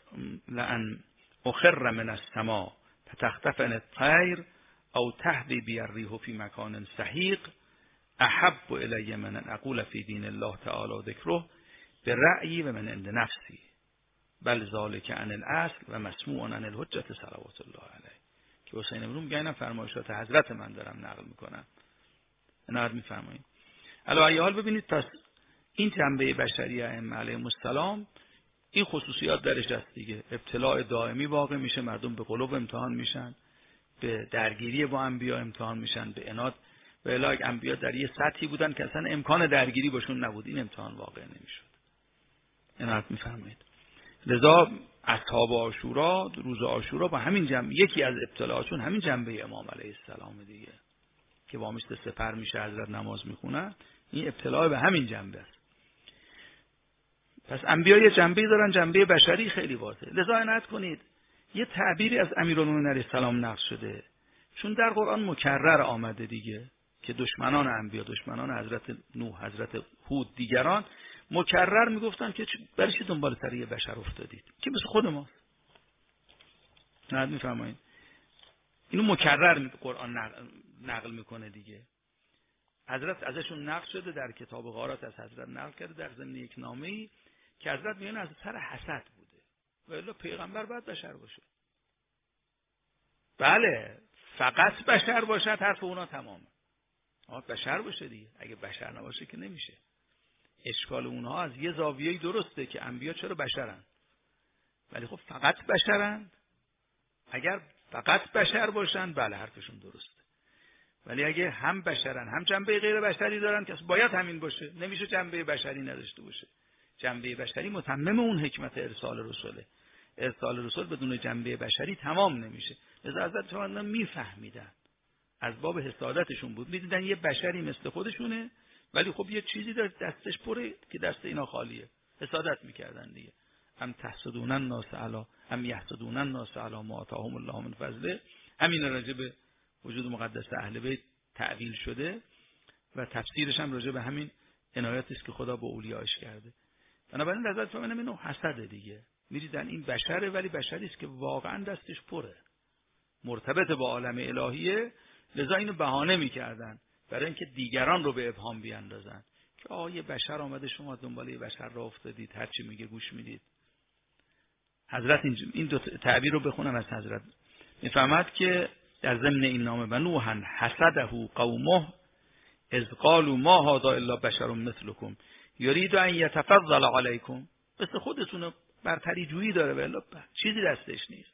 Speaker 1: اخر من السماء فتختفن الطیر او تهوی بی الریح فی مکان سحیق احب الی من ان اقول فی دین الله تعالی ذکره برأیی و من عند نفسی بل ذلک عن الاصل و مسموع عن الحجة صلوات الله علیه. که حسین ابن میگه اینا فرمایشات حضرت من دارم نقل میکنم. نقد میفرمایید. علی حال ببینید، پس این جنبه بشری ائمه علیهم السلام این خصوصیات درش هست دیگه. ابتلاء دائمی واقع میشه، مردم به قلوب امتحان میشن، به درگیری با انبیا امتحان میشن، به عناد و الی انبیا در یه سطحی بودن که اصلا امکان درگیری باشون نبود، این امتحان واقع نمیشد. عنایت میفرمایید. لذا اصحاب عاشورا، روز عاشورا با همین جنبه، یکی از ابتلاءاتشون همین جنبه امام علیه السلام دیگه که با مثل سپر میشه حضرت نماز میخونن، این ابتلاء به همین جنبه است. پس انبیا یه جنبه‌ای دارن، جنبه بشری خیلی واضحه. لذا عنایت کنید یه تعبیری از امیرالمومنین علیه السلام نقل شده، چون در قرآن مکرر آمده دیگه که دشمنان انبیا، دشمنان حضرت نوح، حضرت هود، دیگران مکرر میگفتن که برای چی دنبال سر یه بشر افتادید که مثل خود ماست. نه میفهمید؟ اینو مکرر قرآن نقل میکنه دیگه. حضرت ازشون نقل شده در کتاب غارات، از حضرت نقل کرده در ضمن یک نامه‌ای که حضرت میگن از سر حسد بوده و الا پیغمبر باید بشر باشه. بله فقط بشر باشد حرف اونا تمامه. بشر باشه دیگه، اگه بشر نباشه که نمیشه. اشکال اونها از یه زاویه‌ای درسته که انبیا چرا بشرن، ولی خب فقط بشرن. اگر فقط بشر باشن بله حرفشون درسته، ولی اگه هم بشرن هم جنبه غیر بشری دارن که باید همین باشه، نمیشه جنبه بشری نداشته باشه. جنبه بشری متمم اون حکمت ارسال رسوله. ارسال رسول بدون جنبه بشری تمام نمیشه. لذا حضرت فرمودن میفهمیدن، از باب حسادتشون بود، میدیدن یه بشری مثل خودشونه ولی خب یه چیزی داره دستش پره که دست اینا خالیه، حسادت میکردن دیگه. ام تحسدون الناس علی ام یحسدون الناس علی ما آتاهم الله من فضله. همین راجع به وجود مقدس اهل بیت تعویل شده و تفسیرش هم راجع به همین عنایاتی است که خدا به اولیاءش کرده. بنابراین حضرت فرمودن اینو حسد دیگه، می‌دیدن این بشره ولی بشری است که واقعا دستش پره، مرتبط با عالم الهیه. لذا اینو بهانه می‌کردن برای اینکه دیگران رو به ابهام بیاندازن که یه بشر آمده شما دنبال یه بشر راه افتادید، هر چی میگه گوش میدید. حضرت این دو تعبیر رو بخونم از حضرت. میفهمد که در ضمن این نامه و نوحا حسده قومه اذ قالوا ما هذا الا بشر مثلكم یرید ان یتفضل علیکم. مثل خودتون برتری جویی داره ولی چیزی دستش نیست.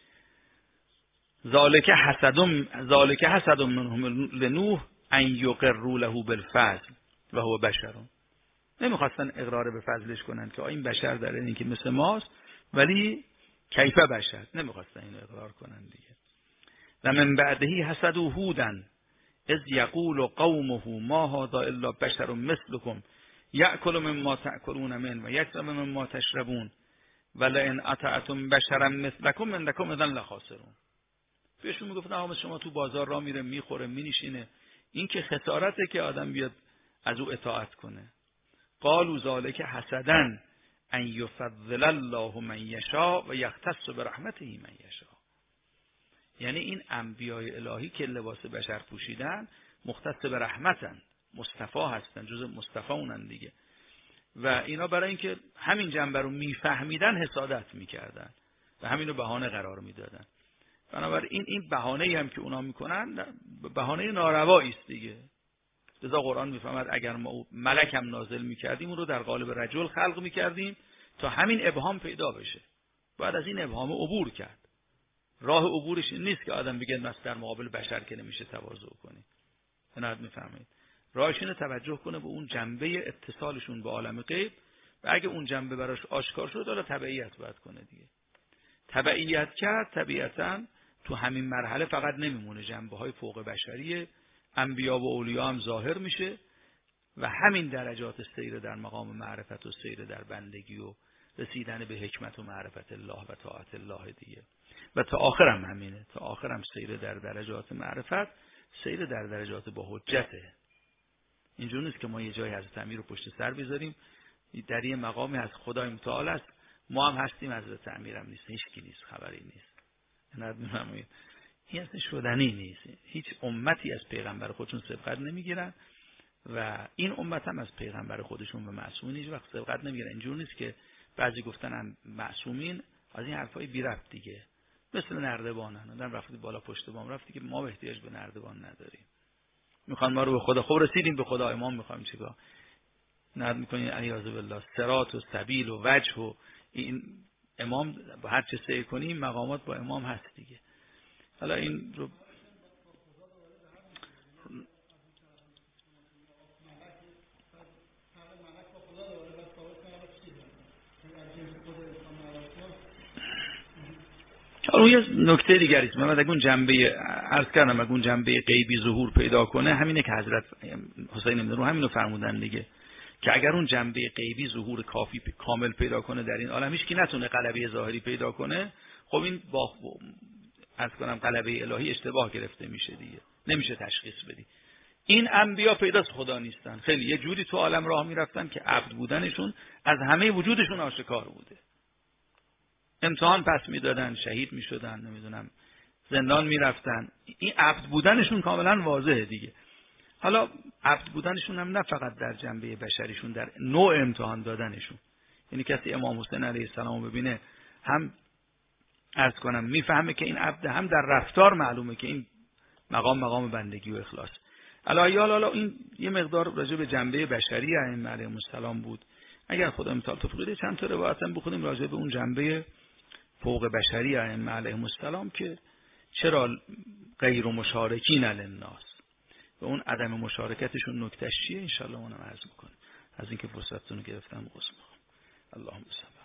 Speaker 1: ذالک حسد منهم لنوح ان یقروا له بالفضل و هو بشر. نمیخواستن اقرار به فضلش کنن که این بشر داره، این که مثل ماست ولی کیف بشر، نمیخواستن اینو اقرار کنن دیگه. و من بعدهی حسدوا هودا اذ یقول قومه ما هذا الا بشر مثلكم یأکل مما تأکلون من و یشرب مما تشربون ولئن اطعتم بشرا مثلکم انکم اذا لخاسرون. بهشون میگفت نه شما تو بازار را میره میخوره مینشینه، این که خسارته که آدم بیاد از او اطاعت کنه. قالوا ذلک حسدا ان یفضل الله من یشاء و یختص برحمته من یشاء. یعنی این انبیای الهی که لباس بشر پوشیدن مختص به رحمتن، مصطفی هستن، جزء مصطفاونن دیگه. و اینا برای اینکه همین جنبه رو میفهمیدن حسادت میکردن و همینو بهانه قرار میدادن. بنابراین این بهانه‌ای هم که اونا میکنن بهانه ناروایی است دیگه. لذا قرآن میفهمد اگر ما ملک هم نازل میکردیم اون رو در قالب رجل خلق میکردیم تا همین ابهام پیدا بشه. باید از این ابهام عبور کرد. راه عبورش این نیست که آدم بگه ناس در مقابل بشر که نمیشه تواضع کنی. بنابراین میفهمید راهش اینه توجه کنه به اون جنبه اتصالشون به عالم غیب و اگه اون جنبه براش آشکار شد حالا تبعیت باید کنه دیگه. تبعیت کرد طبیعتاً تو همین مرحله فقط نمیمونه، جنبه‌های فوق بشری انبیا و اولیا هم ظاهر میشه و همین درجات سیر در مقام معرفت و سیر در بندگی و رسیدن به حکمت و معرفت الله و طاعت الله دیگه. و تا آخرم همینه، تا آخرم سیر در درجات معرفت، سیر در درجات با حجته. اینجور نیست که ما یه جای حضرت امیر رو پشت سر بذاریم، در یه مقامی از خدای متعال است، ما هم هستیم، حضرت امیر هم نیست، هیچ کی نیست، خبری نیست. این اصلا شدنی نیست. هیچ امتی از پیغمبر خودشون سبقت نمیگیرن و این امت هم از پیغمبر خودشون به معصومین هیچ وقت سبقت نمیگیرن. اینجور نیست که بعضی گفتن معصومین، از این حرفای بی ربط دیگه، مثل نردبانن. آدم رفتی بالا پشت بام رفتی که ما به احتیاج به نردبان نداریم، میخوان ما رو به خدا، خب رسیدیم به خدا، امام میخوایم چیکار؟ نرد میکنین علیاذ بالله صراط و سبیل و وجه و این امام با هر چه سیر کنیم مقامات با امام هست دیگه. حالا این رو اون یه نکته دیگری است. من اگه اون جنبه عرض کردم اگه اون جنبه غیبی ظهور پیدا کنه، همینه که حضرت حسین ابن رو همینو فرمودن دیگه، که اگر اون جنبه غیبی ظهور کافی کامل پیدا کنه در این عالم، هیچ کی نتونه غلبه ظاهری پیدا کنه، خب این با عرض کنم غلبه الهی اشتباه گرفته میشه دیگه، نمیشه تشخیص بدی. این انبیا پیداست خدا نیستن، خیلی یه جوری تو عالم راه میرفتن که عبد بودنشون از همه وجودشون آشکار بوده. امتحان پس میدادن، شهید میشدن، نمیدونم زندان میرفتن، این عبد بودنشون کاملا واضحه دیگه. حالا عبد بودنشون هم نه فقط در جنبه بشریشون، در نوع امتحان دادنشون. یعنی کسی امام حسین علیه السلام رو ببینه، هم عرض کنم میفهمه که این عبد، هم در رفتار معلومه که این مقام بندگی و اخلاص. حالا این یه مقدار راجع به جنبه بشری ائمه علیهم السلام بود. اگر خدا امتحان توفیق چند تا روایت هم بخونیم راجع به اون جنبه فوق بشری ائمه علیهم السلام که چرا غیر مشارکین للناس و اون عدم مشارکتشون نکتهش چیه، ان شاء الله اونم عرض میکنم. از اینکه فرصتتون رو گرفتم عذر میخوام. اللهم صل